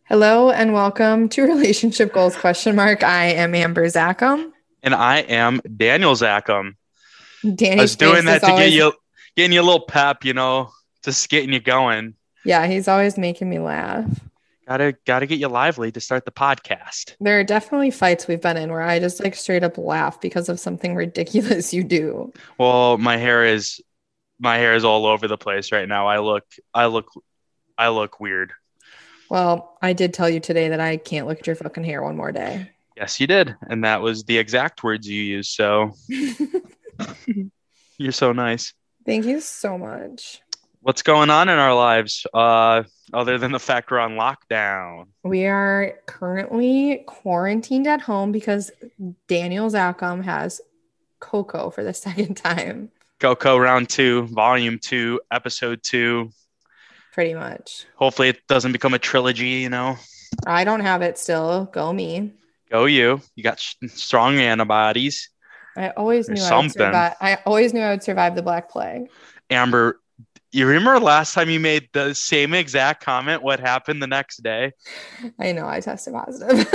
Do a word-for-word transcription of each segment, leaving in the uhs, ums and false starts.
Hello and welcome to Relationship Goals question mark. I am Amber Zackham. And I am Daniel Zackham. I Danny's was doing face is that to get always, you, getting you a little pep, you know, just getting you going. yeah, he's always making me laugh. Gotta, gotta get you lively to start the podcast. There are definitely fights we've been in where I just like straight up laugh because of something ridiculous you do. Well, my hair is, my hair is all over the place right now. I look, I look, I look weird. Well, I did tell you today that I can't look at your fucking hair one more day. Yes, you did, and that was the exact words you used. So you're so nice. Thank you so much. What's going on in our lives, uh, other than the fact we're on lockdown? We are currently quarantined at home because Daniel Zackham has Coco for the second time. Coco round two, volume two, episode two. Pretty much. Hopefully, it doesn't become a trilogy, you know. I don't have it still. Go me. Go you. You got sh- strong antibodies I always or knew I would something. survive. I always knew I would survive the Black Plague. Amber, you remember last time you made the same exact comment? What happened the next day? I know I tested positive.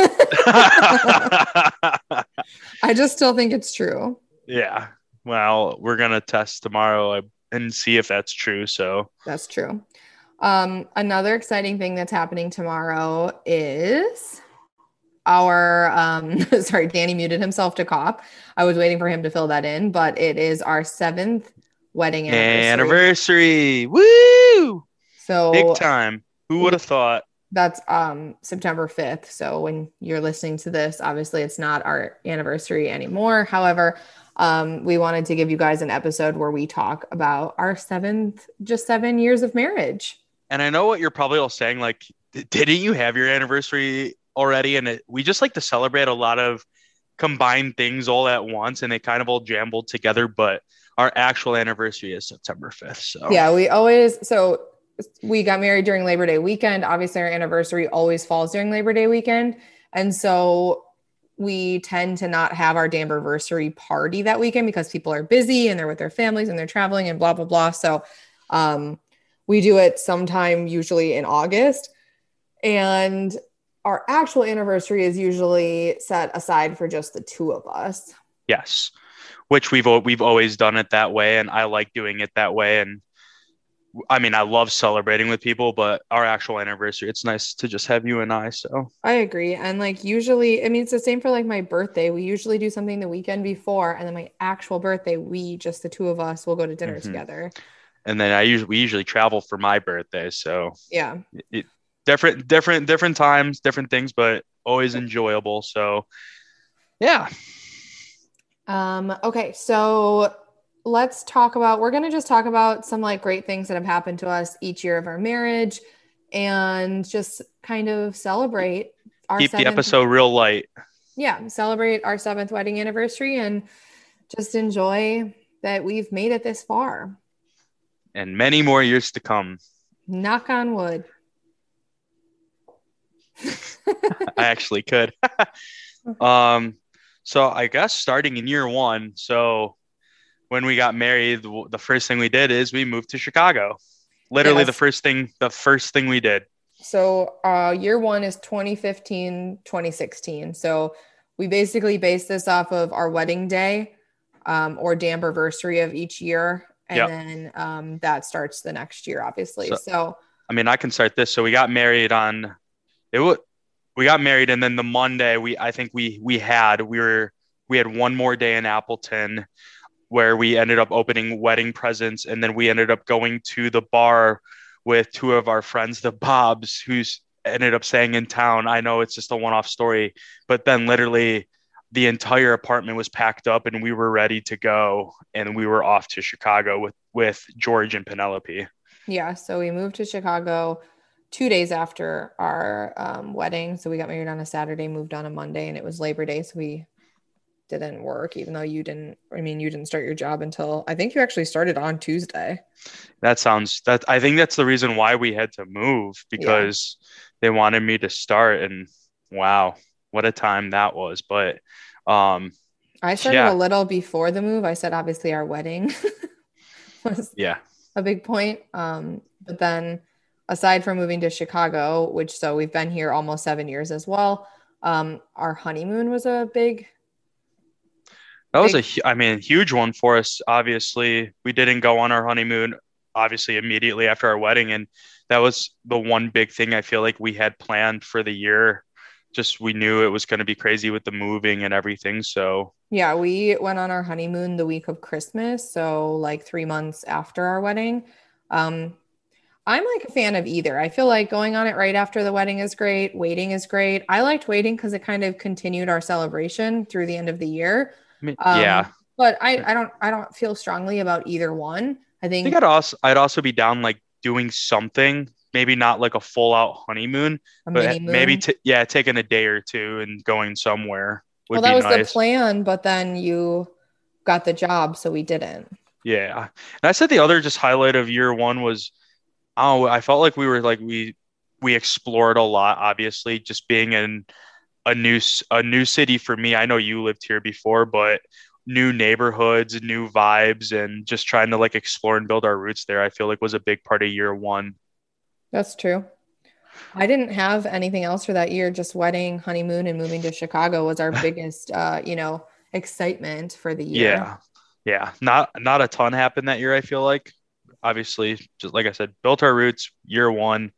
I just still think it's true. Yeah. Well, we're going to test tomorrow uh, and see if that's true. So, That's true. Um, another exciting thing that's happening tomorrow is our um sorry, Danny muted himself to cough. I was waiting for him to fill that in, but it is our seventh wedding anniversary. anniversary. Woo! Big So time. Who would have thought? that's um September fifth. So when you're listening to this, obviously it's not our anniversary anymore. However, um, we wanted to give you guys an episode where we talk about our seventh, just seven years of marriage. And I know what you're probably all saying. Like, d- didn't you have your anniversary already? And it, we just like to celebrate a lot of combined things all at once, and they kind of all jumbled together. But our actual anniversary is September fifth. So, Yeah, we always, so we got married during Labor Day weekend. Obviously, our anniversary always falls during Labor Day weekend. And so we tend to not have our Damberversary party that weekend because people are busy and they're with their families and they're traveling and blah, blah, blah. So um, we do it sometime usually in August. And our actual anniversary is usually set aside for just the two of us. yes, which we've al- we've always done it that way, and I like doing it that way. And I mean, I love celebrating with people, but our actual anniversary, it's nice to just have you and I. So, I agree. And like usually, I mean, it's the same for like my birthday. We usually do something the weekend before, and then my actual birthday, we just the two of us will go to dinner mhm. together. And then I usually we usually travel for my birthday. So, Yeah. it, different different different times, different things, but always enjoyable. So, yeah. Um, okay, so let's talk about, we're gonna just talk about some like great things that have happened to us each year of our marriage and just kind of celebrate our Keep the seventh, episode real light. yeah, celebrate our seventh wedding anniversary and just enjoy that we've made it this far. And many more years to come. Knock on wood. I actually could. um, so I guess starting in year one. So when we got married, the the first thing we did is we moved to Chicago. Literally the Yes. first thing, the first thing we did. So uh, year one is twenty fifteen, twenty sixteen. So we basically base this off of our wedding day um, or Damberversary of each year. And Yep. then um, that starts the next year, obviously. So So I mean, I can start this. So we got married on it. wa- We got married, and then the Monday we, I think we we had we were we had one more day in Appleton where we ended up opening wedding presents, and then we ended up going to the bar with two of our friends, the Bobs, who's ended up staying in town. I know it's just a one-off story, but then literally the entire apartment was packed up and we were ready to go, and we were off to Chicago with with George and Penelope. yeah, so we moved to Chicago two days after our um, wedding. So we got married on a Saturday, moved on a Monday, and it was Labor Day. So we didn't work, even though you didn't, I mean, you didn't start your job until I think you actually started on Tuesday. That sounds that I think that's the reason why we had to move, Yeah. because they wanted me to start, and wow, what a time that was. But um I started a yeah, little before the move. I said obviously our wedding was yeah. a big point. Um, but then aside from moving to Chicago, which so we've been here almost seven years as well. Um, our honeymoon was a big, That was a, big, hu- I mean, huge one for us. Obviously, we didn't go on our honeymoon, obviously, immediately after our wedding. And that was the one big thing I feel like we had planned for the year. Just we knew it was going to be crazy with the moving and everything. So, yeah, we went on our honeymoon the week of Christmas. So like three months after our wedding. Um, I'm like a fan of either. I feel like going on it right after the wedding is great. Waiting is great. I liked waiting because it kind of continued our celebration through the end of the year. I mean, Um, yeah. but I, I I don't I don't feel strongly about either one. I think think I'd also, I'd also be down like doing something, maybe not like a full out honeymoon, a mini but maybe, moon. t yeah, taking a day or two and going somewhere Well, would that be was the nice. plan, but then you got the job, so we didn't. Yeah. And I said the other just highlight of year one was, oh, I felt like we were like we we explored a lot, obviously, just being in a new s- a new city for me. I know you lived here before, but new neighborhoods, new vibes, and just trying to like explore and build our roots there, I feel like was a big part of year one. That's true. I didn't have anything else for that year. Just wedding, honeymoon, and moving to Chicago was our biggest, uh, you know, excitement for the year. Yeah. Yeah. Not not a ton happened that year, I feel like. Obviously, just like I said, built our roots year one.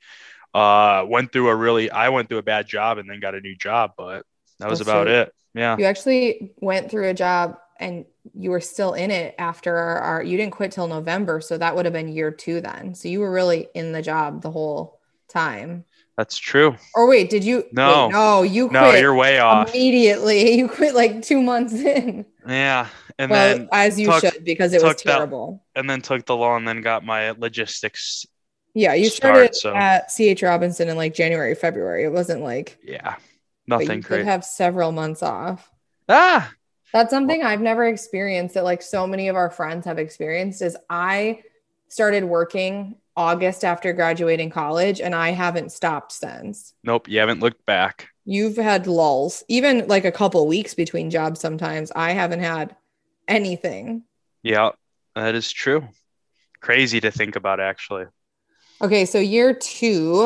Uh went through a really I went through a bad job and then got a new job, but that was That's about true. it. Yeah. You actually went through a job and you were still in it after our, our you didn't quit till November, so that would have been year two then. So you were really in the job the whole time. That's true. Or wait, did you wait? No. No, you No, quit you're way off. immediately. You quit like two months in. Yeah. And Well, then as you took should because it was took that terrible. and then took the law and then got my logistics Yeah, you started start. So at C H Robinson in like January, February. It wasn't like, yeah, but nothing you did great. have several months off. Ah, That's well, something I've never experienced that like so many of our friends have experienced is I started working August after graduating college and I haven't stopped since. nope, you haven't looked back. You've had lulls, even like a couple weeks between jobs sometimes. I haven't had anything. Yeah, that is true. Crazy to think about, actually. Okay, so year two,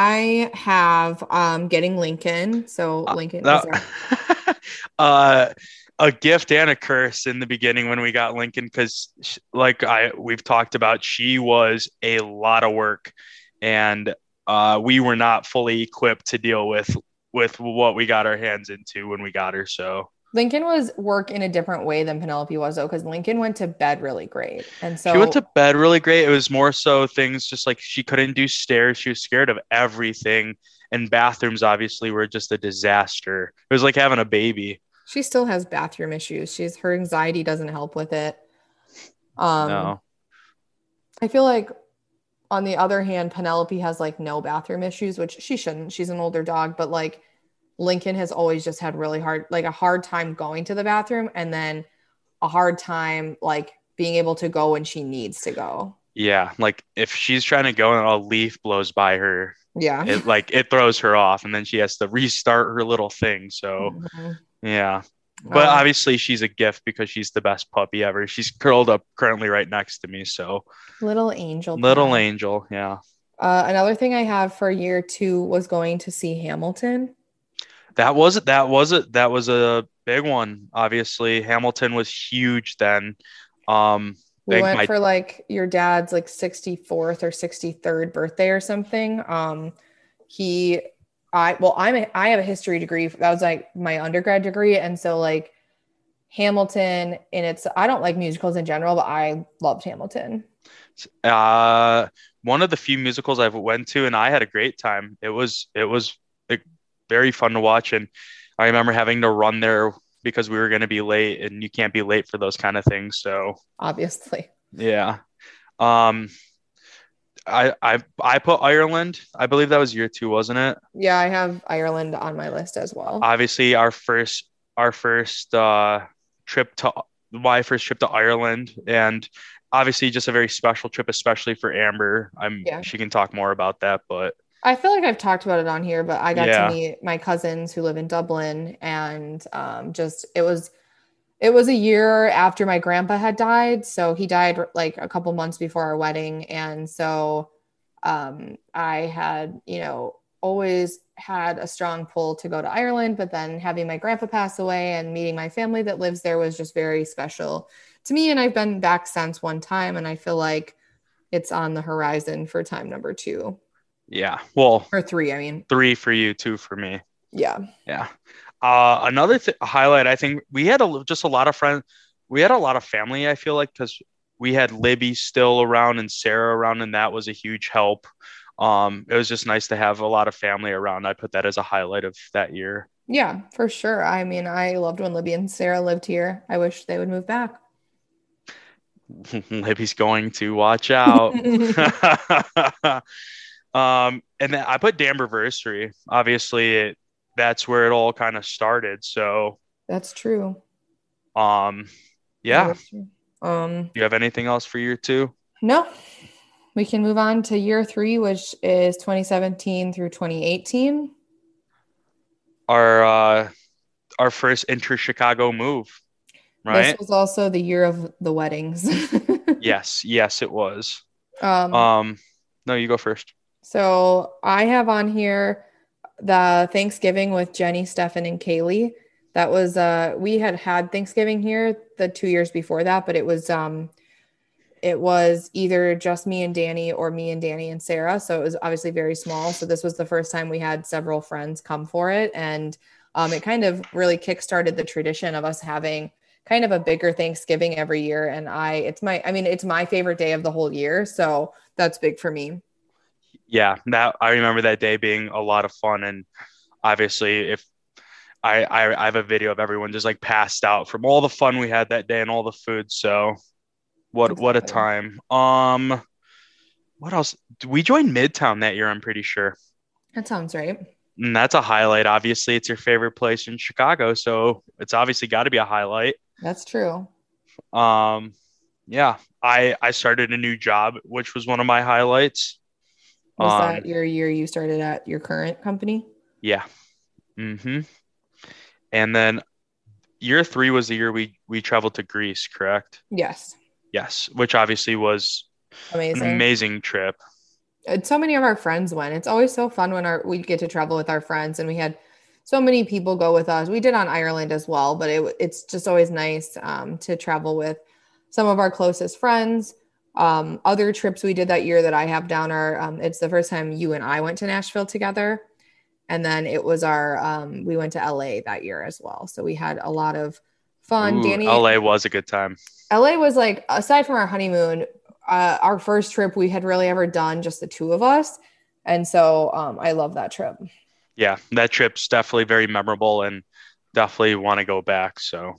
I have um getting Lincoln. So Uh, Lincoln is that, our uh, a gift and a curse in the beginning when we got Lincoln, because like I we've talked about, she was a lot of work, and uh, we were not fully equipped to deal with with what we got our hands into when we got her. So Lincoln was work in a different way than Penelope was though, because Lincoln went to bed really great. And she went so to bed really great. It was more so things just like she couldn't do stairs. She was scared of everything. And bathrooms obviously were just a disaster. It was like having a baby. she still has bathroom issues. She's her anxiety doesn't help with it. Um, No. I feel like on the other hand, Penelope has like no bathroom issues, which she shouldn't. She's an older dog, but like Lincoln has always just had really hard, like a hard time going to the bathroom and then a hard time like being able to go when she needs to go. Yeah. Like if she's trying to go and a leaf blows by her, Yeah. it like it throws her off and then she has to restart her little thing. So Mhm. yeah. But Um, obviously she's a gift because she's the best puppy ever. She's curled up currently right next to me. So little angel little pie. angel. Yeah. Uh, another thing I have for year two was going to see Hamilton. That was that was it. That was a big one. Obviously, Hamilton was huge then. Um, I We think went my for like your dad's like sixty-fourth or sixty-third birthday or something. Um, he, I, well, I'm a, I have a history degree. That was like my undergrad degree. And so like Hamilton in its, I don't like musicals in general, but I loved Hamilton. uh one of the few musicals I've went to, and I had a great time. It was it was like, very fun to watch, and I remember having to run there because we were going to be late, and you can't be late for those kind of things. So Obviously. yeah. Um, I I I put Ireland. I believe that was year two, wasn't it? Yeah, I have Ireland on my list as well. Obviously, our first our first uh trip to my first trip to Ireland, and obviously just a very special trip, especially for Amber. I'm Yeah. She can talk more about that, but I feel like I've talked about it on here, but I got to yeah, meet my cousins who live in Dublin and um, just it was it was a year after my grandpa had died. So he died like a couple months before our wedding. And so Um, I had, you know, always had a strong pull to go to Ireland, but then having my grandpa pass away and meeting my family that lives there was just very special to me. And I've been back since one time, and I feel like it's on the horizon for time number two. Yeah. Well, or three, I mean. Three for you, two for me. Yeah. Yeah. Uh, another th- highlight, I think we had a, just a lot of friends. We had a lot of family, I feel like, because we had Libby still around and Sarah around, and that was a huge help. Um, it was just nice to have a lot of family around. I put that as a highlight of that year. Yeah, for sure. I mean, I loved when Libby and Sarah lived here. I wish they would move back. Libby's going to watch out. um, and then I put Damberversary. Obviously, it that's where it all kind of started. So that's true. Um, yeah. True. Um, Do you have anything else for year two? No. We can move on to year three, which is twenty seventeen through twenty eighteen. Our uh, our first inter-Chicago move, right? This was also the year of the weddings. yes, yes, it was. Um, um, no, you go first. So I have on here the Thanksgiving with Jenny, Stefan, and Kaylee. That was uh, we had had Thanksgiving here the two years before that, but it was um. It was either just me and Danny or me and Danny and Sarah. So it was obviously very small. So this was the first time we had several friends come for it. And um, it kind of really kickstarted the tradition of us having kind of a bigger Thanksgiving every year. And I, it's my, I mean, it's my favorite day of the whole year. So that's big for me. Yeah, that I remember that day being a lot of fun. And obviously if I, I, I have a video of everyone just like passed out from all the fun we had that day and all the food. So What exactly. what a time. Um, what else? We joined Midtown that year, I'm pretty sure. That sounds right. And that's a highlight. Obviously, it's your favorite place in Chicago, so it's obviously got to be a highlight. That's true. Um, yeah, I I started a new job, which was one of my highlights. Was um, that your year you started at your current company? Yeah. Mm-hmm. And then year three was the year we we traveled to Greece, correct? Yes. Yes, which obviously was amazing. An amazing trip. And so many of our friends went. It's always so fun when our we get to travel with our friends, and we had so many people go with us. We did on Ireland as well, but it, it's just always nice um, to travel with some of our closest friends. Um, other trips we did that year that I have down are um, it's the first time you and I went to Nashville together, and then it was our um, we went to L A that year as well. So we had a lot of fun. Ooh, Danny, L A was a good time. L A was like, aside from our honeymoon, uh, our first trip we had really ever done, just the two of us. And so um, I love that trip. Yeah, that trip's definitely very memorable and definitely want to go back. So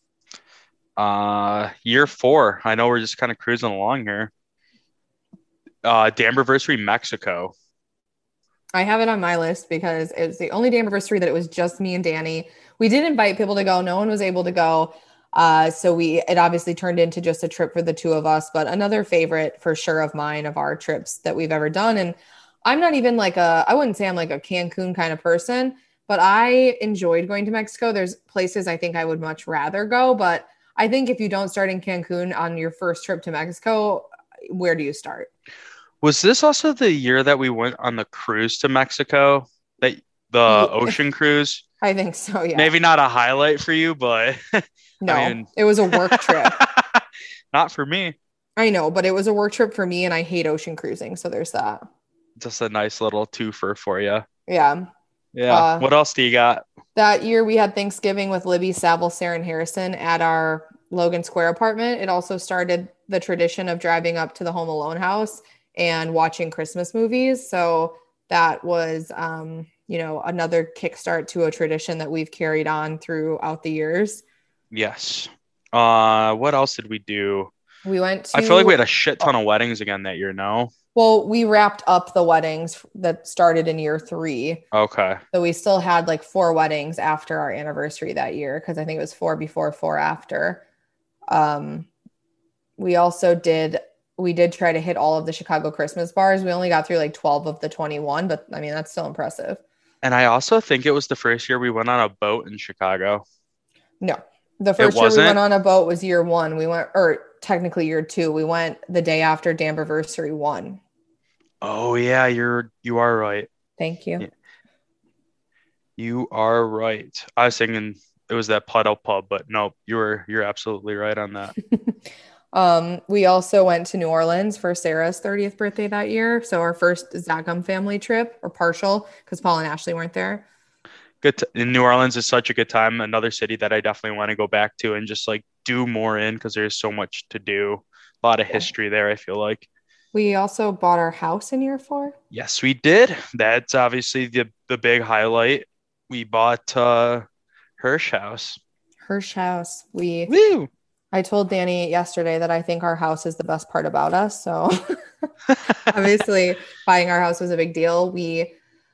uh, year four, I know we're just kind of cruising along here. Uh, Damberversary, Mexico. I have it on my list because it was the only Damberversary that it was just me and Danny. We did invite people to go. No one was able to go. Uh, so we, it obviously turned into just a trip for the two of us, but another favorite for sure of mine of our trips that we've ever done. And I'm not even like a, I wouldn't say I'm like a Cancun kind of person, but I enjoyed going to Mexico. There's places I think I would much rather go, but I think if you don't start in Cancun on your first trip to Mexico, where do you start? Was this also the year that we went on the cruise to Mexico, that the yeah. ocean cruise? I think so. Yeah. Maybe not a highlight for you, but no, I mean... it was a work trip. Not for me. I know, but it was a work trip for me, and I hate ocean cruising. So there's that. Just a nice little twofer for you. Yeah. Yeah. Uh, what else do you got? That year we had Thanksgiving with Libby, Saville, Sarah, and Harrison at our Logan Square apartment. It also started the tradition of driving up to the Home Alone house and watching Christmas movies. So that was, um, you know, another kickstart to a tradition that we've carried on throughout the years. Yes. Uh, what else did we do? We went to... I feel like we had a shit ton of weddings again that year, no? Well, we wrapped up the weddings that started in year three. Okay. So we still had like four weddings after our anniversary that year, because I think it was four before, four after. Um, we also did... We did try to hit all of the Chicago Christmas bars. We only got through like twelve of the twenty-one, but I mean, that's still impressive. And I also think it was the first year we went on a boat in Chicago. No, the first year we went on a boat was year one. We went, or technically year two. We went the day after Damberversary one. Oh yeah, you're you are right. Thank you. Yeah, you are right. I was thinking it was that Puddle Pub, but no, you were you're absolutely right on that. Um, we also went to New Orleans for Sarah's thirtieth birthday that year. So our first Zagum family trip, or partial, because Paul and Ashley weren't there. Good t in New Orleans is such a good time. Another city that I definitely want to go back to and just like do more in because there's so much to do. A lot of Yeah. history there, I feel like. We also bought our house in year four. Yes, we did. That's obviously the the big highlight. We bought uh Hirsch House. Hirsch House. We Woo! I told Danny yesterday that I think our house is the best part about us. So obviously buying our house was a big deal. We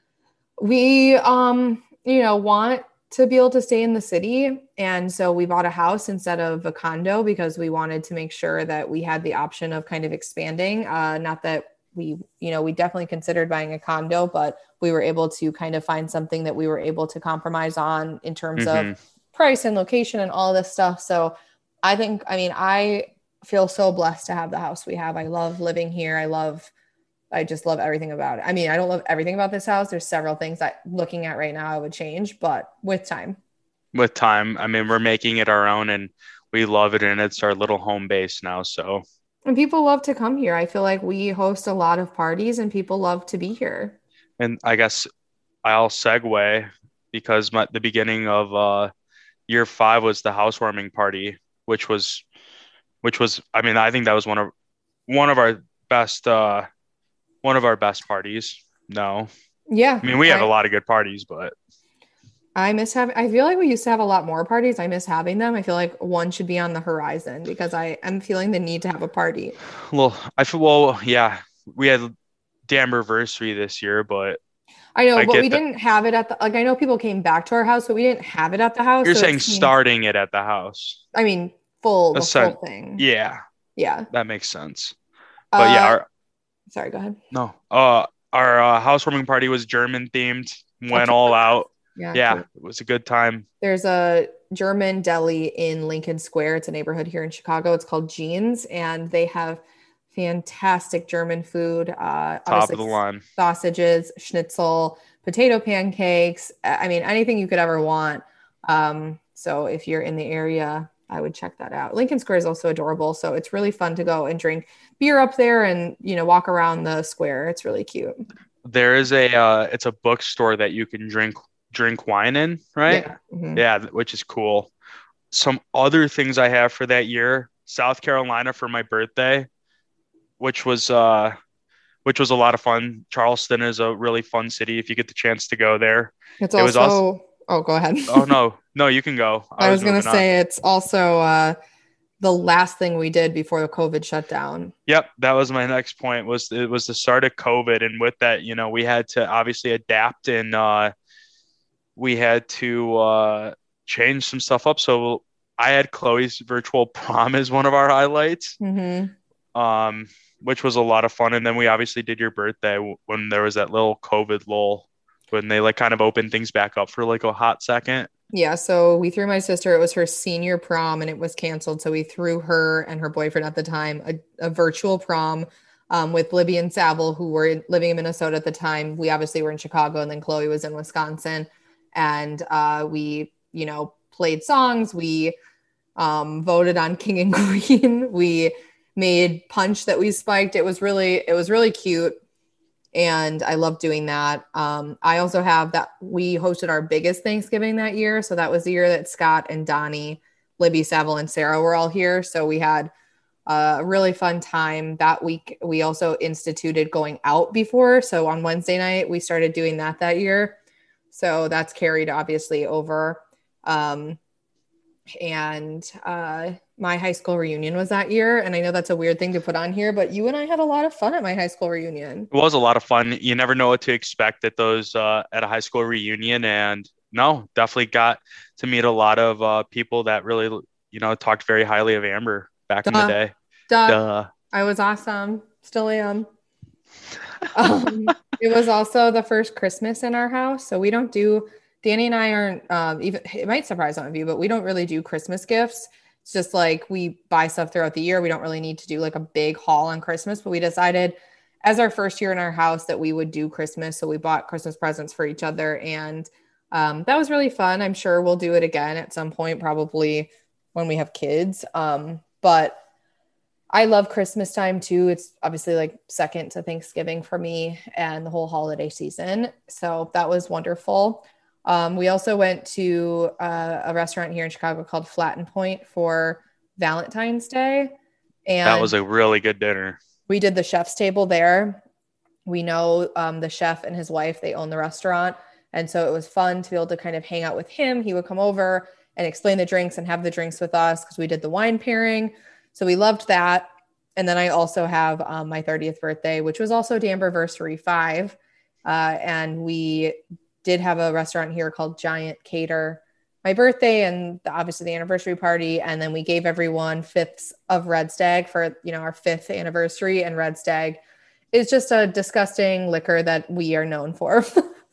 we um, you know, want to be able to stay in the city. And so we bought a house instead of a condo because we wanted to make sure that we had the option of kind of expanding. Uh, not that we, you know, we definitely considered buying a condo, but we were able to kind of find something that we were able to compromise on in terms of hmm price and location and all this stuff. So I think, I mean, I feel so blessed to have the house we have. I love living here. I love, I just love everything about it. I mean, I don't love everything about this house. There's several things that looking at right now I would change, but with time. With time, I mean, we're making it our own and we love it and it's our little home base now. So, And people love to come here. I feel like we host a lot of parties and people love to be here. and I guess I'll segue because my the beginning of uh year five was the housewarming party, which was which was I mean, I think that was one of one of our best uh one of our best parties. No. Yeah. I mean, we have a I, lot of good parties, but I miss having, I feel like we used to have a lot more parties. I miss having them. I feel like one should be on the horizon because I am feeling the need to have a party. well, I feel well, yeah, we had Damberversary this year, but I know, I but we get that didn't have it at the, like, I know people came back to our house, but we didn't have it at the house. you're So it saying seems, starting it at the house. I mean, full, A the full sen- thing. yeah, Yeah. that makes sense. But yeah, Uh, our sorry, go ahead. no, uh, our uh, housewarming party was German themed, I went totally all forgot. out. Yeah, Yeah, cute. it was a good time. There's a German deli in Lincoln Square. It's a neighborhood here in Chicago. It's called Jeans, and they have fantastic German food. Uh, Top of obviously, the line. sausages, schnitzel, potato pancakes. I mean, anything you could ever want. Um, so if you're in the area, I would check that out. Lincoln Square is also adorable, so it's really fun to go and drink beer up there and you know walk around the square. It's really cute. There is a uh, it's a bookstore that you can drink drink wine in, right? Yeah. Mhm. Yeah, which is cool. Some other things I have for that year, South Carolina for my birthday, which was uh which was a lot of fun. Charleston is a really fun city if you get the chance to go there. It's It was also also, oh, go ahead. oh no, no, you can go. I I was was going to moving on. say it's also uh, the last thing we did before the COVID shutdown. Yep, that was my next point was it was the start of COVID and with that, you know, we had to obviously adapt and uh we had to uh change some stuff up. So I had Chloe's virtual prom as one of our highlights. Hmm. Um which was a lot of fun and then we obviously did your birthday when there was that little COVID lull when they like kind of opened things back up for like a hot second. Yeah, so we threw my sister, it was her senior prom and it was canceled. So we threw her and her boyfriend at the time a, a virtual prom um, with Libby and Savile, who were living in Minnesota at the time. We obviously were in Chicago and then Chloe was in Wisconsin. And uh, we, you know, played songs. We um, voted on King and Queen. We made punch that we spiked. It was really, it was really cute. And I love doing that. Um, I also have that we hosted our biggest Thanksgiving that year. So that was the year that Scott and Donnie, Libby, Savile, and Sarah were all here. So we had a really fun time that week. We also instituted going out before. So on Wednesday night, we started doing that that year. So that's carried obviously over. Um, and uh, my high school reunion was that year. And I know that's a weird thing to put on here, but you and I had a lot of fun at my high school reunion. It was a lot of fun. You never know what to expect at those uh at a high school reunion and no, definitely got to meet a lot of uh people that really, you know, talked very highly of Amber back in the Duh, day. duh. Duh. I was awesome. Still am. Um, it was also the first Christmas in our house. So we don't do, Danny and I aren't, um, even, it might surprise some of you, but we don't really do Christmas gifts. It's just like we buy stuff throughout the year. We don't really need to do like a big haul on Christmas, but we decided as our first year in our house that we would do Christmas. So we bought Christmas presents for each other. And um, that was really fun. I'm sure we'll do it again at some point, probably when we have kids. Um, but I love Christmas time too. It's obviously like second to Thanksgiving for me and the whole holiday season. So that was wonderful. Um, we also went to uh, a restaurant here in Chicago called Flatten Point for Valentine's Day. And that was a really good dinner. We did the chef's table there. We know um, the chef and his wife, they own the restaurant. And so it was fun to be able to kind of hang out with him. He would come over and explain the drinks and have the drinks with us because we did the wine pairing. So we loved that. And then I also have um, my thirtieth birthday, which was also Damberversary five. Uh, and we did have a restaurant here called Giant cater my birthday and the, obviously the anniversary party. And then we gave everyone fifths of Red Stag for, you know, our fifth anniversary. And Red Stag is just a disgusting liquor that we are known for.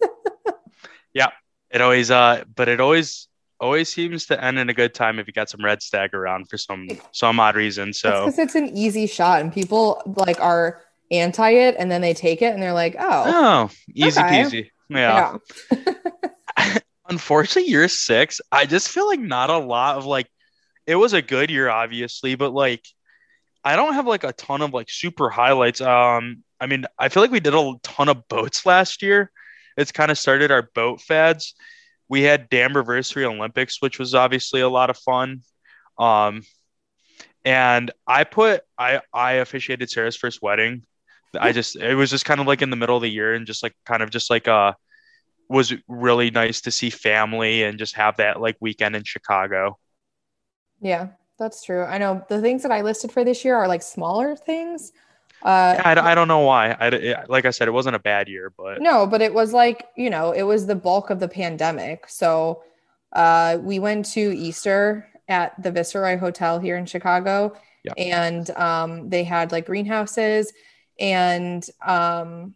Yeah, it always, uh, but it always, always seems to end in a good time if you got some Red Stag around for some, some odd reason. So because it's an easy shot and people like are anti it and then they take it and they're like, oh, oh, easy okay. peasy. Yeah. yeah. Unfortunately, year six, I just feel like not a lot of like, it was a good year, obviously, but like, I don't have like a ton of like super highlights. Um, I mean, I feel like we did a ton of boats last year. It's kind of started our boat fads. We had Damberversary Olympics, which was obviously a lot of fun. Um, and I put, I, I officiated Sarah's first wedding. I just, it was just kind of like in the middle of the year and just like, kind of just like, uh, was really nice to see family and just have that like weekend in Chicago. Yeah, that's true. I know the things that I listed for this year are like smaller things. Uh, yeah, I, I don't know why. I, it, like I said, it wasn't a bad year, but no, but it was like, you know, it was the bulk of the pandemic. So uh, we went to Easter at the Viceroy Hotel here in Chicago. Yeah. And um, they had like greenhouses and um,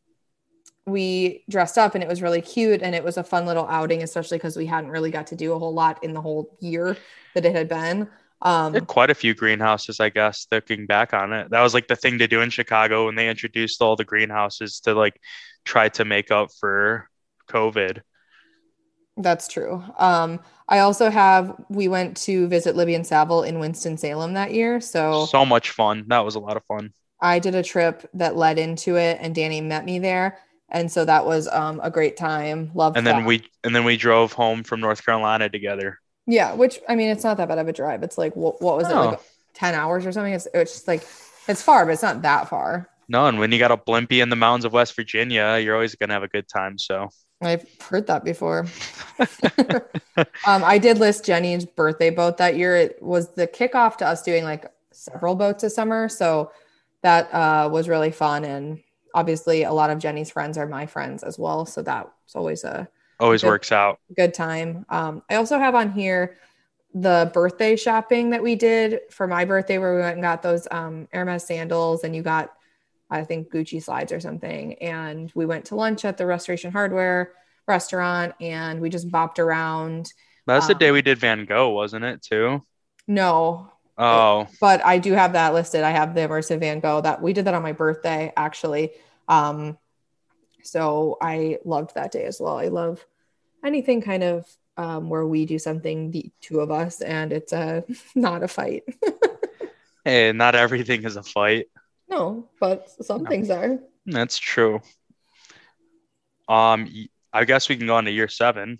we dressed up and it was really cute and it was a fun little outing, especially because we hadn't really got to do a whole lot in the whole year that it had been. Um, there quite a few greenhouses, I guess, looking back on it. That was like the thing to do in Chicago when they introduced all the greenhouses to like try to make up for COVID. That's true. Um, I also have, we went to visit Libby and Savile in Winston-Salem that year. So so much fun. That was a lot of fun. I did a trip that led into it and Danny met me there. And so that was um, a great time. Loved and then that. we and then we drove home from North Carolina together. Yeah, which I mean, it's not that bad of a drive. It's like what, what was oh. it like ten hours or something? It's it's just like it's far, but it's not that far. No, and when you got a Blimpie in the mountains of West Virginia, you're always gonna have a good time. So I've heard that before. um, I did list Jenny's birthday boat that year. It was the kickoff to us doing like several boats this summer, so that uh, was really fun and. Obviously, a lot of Jenny's friends are my friends as well. So that's always a always good, works out. Good time. Um, I also have on here the birthday shopping that we did for my birthday where we went and got those um, Hermes sandals and you got, I think, Gucci slides or something. And we went to lunch at the Restoration Hardware restaurant and we just bopped around. That's um, the day we did Van Gogh, wasn't it, too? No. Oh, but I do have that listed. I have the immersive Van Gogh that we did that on my birthday, actually. Um, so I loved that day as well. I love anything kind of um, where we do something, the two of us, and it's a not a fight. Hey, not everything is a fight. No, but some no. things are. That's true. Um, I guess we can go on to year seven.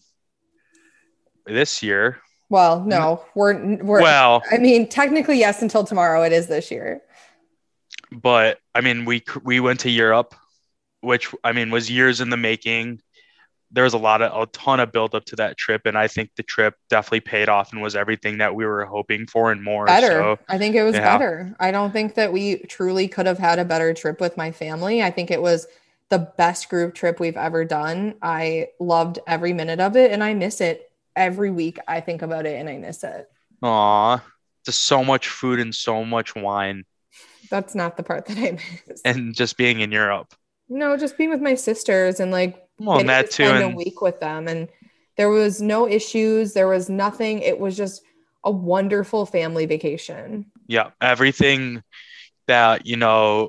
This year. Well, no, we're, we're, well, I mean, technically, yes, until tomorrow it is this year. But I mean, we, we went to Europe, which I mean, was years in the making. There was a lot of, a ton of build up to that trip. And I think the trip definitely paid off and was everything that we were hoping for and more. Better. So, I think it was yeah. better. I don't think that we truly could have had a better trip with my family. I think it was the best group trip we've ever done. I loved every minute of it and I miss it. Every week I think about it and I miss it. Aw, just so much food and so much wine. That's not the part that I miss. And just being in Europe. No, just being with my sisters and like well, and that to too, spend and... a week with them. And there was no issues. There was nothing. It was just a wonderful family vacation. Yeah, everything that, you know,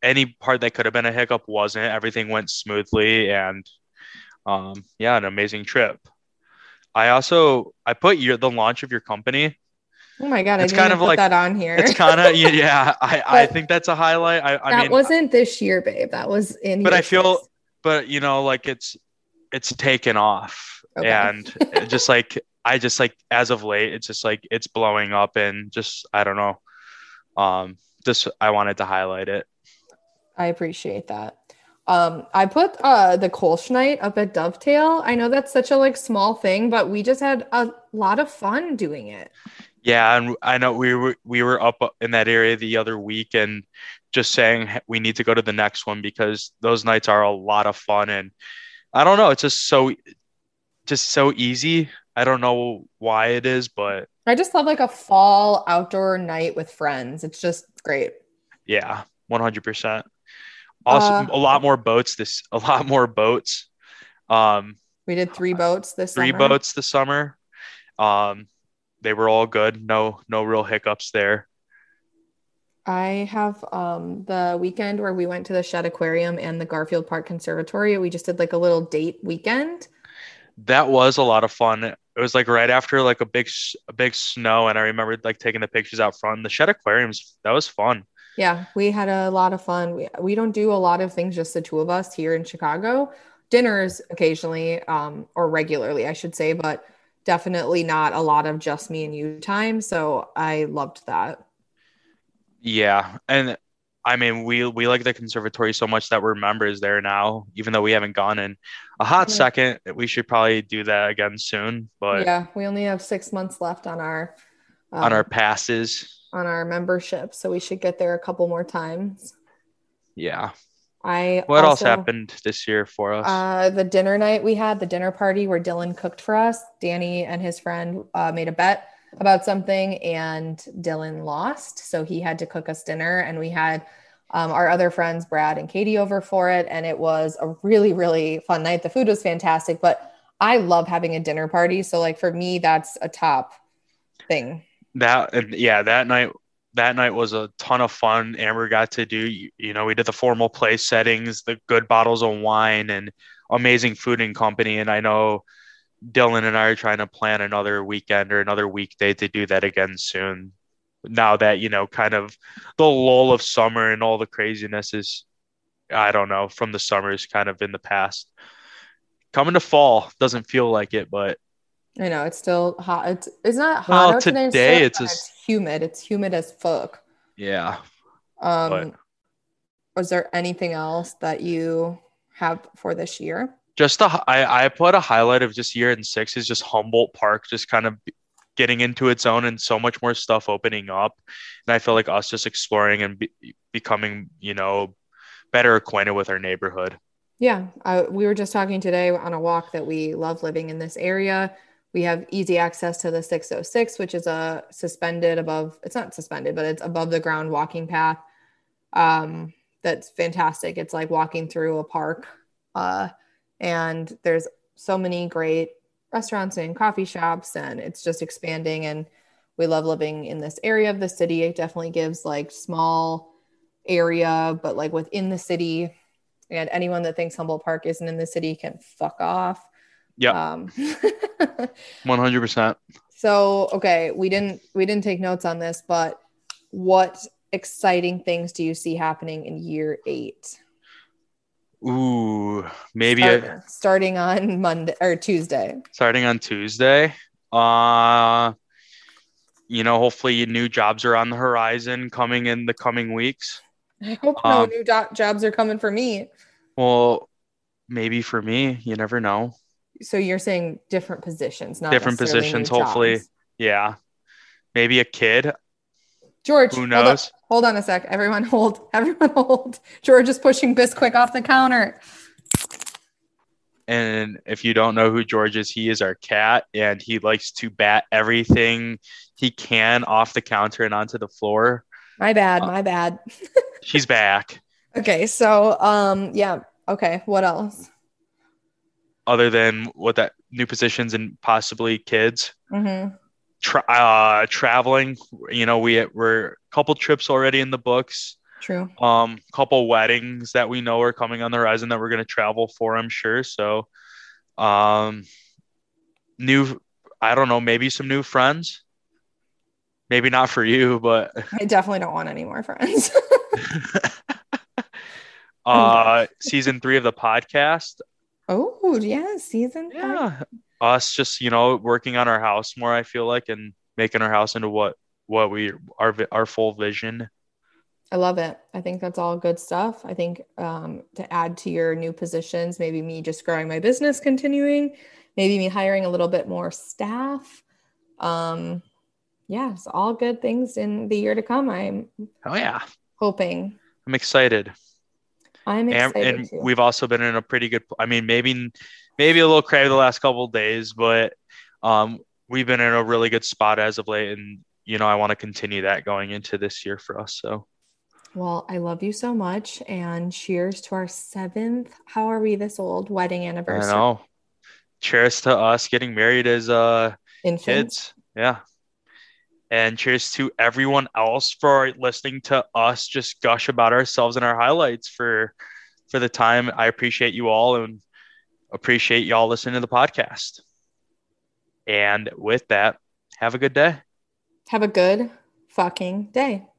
any part that could have been a hiccup wasn't. Everything went smoothly, and um, yeah, an amazing trip. I also I put your the launch of your company. Oh my God, I It's didn't kind even of put like that on here. it's kind of yeah. I I But think that's a highlight. I I that mean, wasn't this year, babe. That was in but year I feel, six. but you know, like it's it's taken off, Okay. and it just like I just like as of late, it's just like it's blowing up, and just I don't know. Um, just I wanted to highlight it. I appreciate that. Um, I put uh the Kolsch night up at Dovetail. I know that's such a like small thing, but we just had a lot of fun doing it. Yeah, and I know we were we were up in that area the other week, and just saying we need to go to the next one because those nights are a lot of fun, and I don't know, it's just so just so easy. I don't know why it is, but I just love like a fall outdoor night with friends. It's just great. yeah, one hundred percent. Also, Uh, a lot more boats this a lot more boats. Um, we did three boats this three summer. boats this summer. Um, they were all good. No no real hiccups there. I have um the weekend where we went to the Shed Aquarium and the Garfield Park Conservatory. We just did like a little date weekend. That was a lot of fun. It was like right after like a big a big snow, and I remembered like taking the pictures out front. The Shed Aquariums, that was fun. Yeah, we had a lot of fun. We we don't do a lot of things just the two of us here in Chicago. Dinners occasionally, um, or regularly, I should say, but definitely not a lot of just me and you time. So I loved that. Yeah, and I mean we we like the conservatory so much that we're members there now, even though we haven't gone in a hot Yeah. second. We should probably do that again soon, but Yeah, we only have six months left on our on our um, passes, on our membership, so we should get there a couple more times. yeah. I What else also happened this year for us? uh, the dinner night we had, the dinner party where Dylan cooked for us. Danny and his friend uh, made a bet about something, and Dylan lost, so he had to cook us dinner, and we had um, our other friends, Brad and Katie, over for it, and it was a really, really fun night. The food was fantastic, but I love having a dinner party, so like for me, that's a top thing. That and yeah, that night that night was a ton of fun. Amber got to do, you, you know, we did the formal place settings, the good bottles of wine, and amazing food and company. And I know Dylan and I are trying to plan another weekend or another weekday to do that again soon. Now that, you know, kind of the lull of summer and all the craziness is, I don't know, from the summer is kind of in the past. Coming to fall doesn't feel like it, but I know it's still hot. It's it's not hot well, out today, today necessarily, it's but just, it's humid. It's humid as fuck. yeah, but Um, was there anything else that you have for this year? just a, I, I put a highlight of just year in six is just Humboldt Park, just kind of getting into its own and so much more stuff opening up. And I feel like us just exploring and be, becoming, you know, better acquainted with our neighborhood. Yeah, I, we were just talking today on a walk that we love living in this area. We have easy access to the six oh six, which is a suspended above, it's not suspended, but it's above the ground walking path. Um, that's fantastic. It's like walking through a park. Uh, and there's so many great restaurants and coffee shops, and it's just expanding. And we love living in this area of the city. It definitely gives like small area, but like within the city. And anyone that thinks Humboldt Park isn't in the city can fuck off. Yep. Um, one hundred percent. so, okay, we didn't we didn't take notes on this, but what exciting things do you see happening in year eight? Ooh, maybe Start, a, starting on Monday or Tuesday. starting on Tuesday. Uh, you know, hopefully new jobs are on the horizon coming in the coming weeks. I hope no Um, new do- jobs are coming for me. well, maybe for me, you never know. So you're saying different positions, not Different necessarily new positions, hopefully. jobs. Yeah. Maybe a kid. George, Who hold on, knows? hold on a sec. Everyone hold. Everyone hold. George is pushing Bisquick off the counter. And if you don't know who George is, he is our cat, and he likes to bat everything he can off the counter and onto the floor. My bad, Uh, my bad. she's back. Okay, so um yeah, okay, what else? Other than what that new positions and possibly kids. Mm-hmm. Tra- uh, traveling, you know, we we're a couple trips already in the books. True. Um, couple weddings that we know are coming on the horizon that we're going to travel for, I'm sure. So, um, new, I don't know, maybe some new friends. Maybe not for you, but I definitely don't want any more friends. uh, season three of the podcast. Oh, yeah, season five. Yeah, us just, you know, working on our house more, I feel like, and making our house into what what we our vi- our full vision. I love it. I think that's all good stuff. I think um, to add to your new positions, maybe me just growing my business, continuing, maybe me hiring a little bit more staff. Um, yeah, it's all good things in the year to come. I'm Oh yeah, hoping. I'm excited. I'm And excited and too. we've also been in a pretty good, I mean, maybe maybe a little crabby the last couple of days, but um we've been in a really good spot as of late, and you know, I want to continue that going into this year for us. So Well, I love you so much. And cheers to our seventh, how are we this old, wedding I anniversary. know. Cheers to us getting married as uh Infants. kids. Yeah. And cheers to everyone else for listening to us just gush about ourselves and our highlights for for the time. I appreciate you all and appreciate y'all listening to the podcast. And with that, have a good day. Have a good fucking day.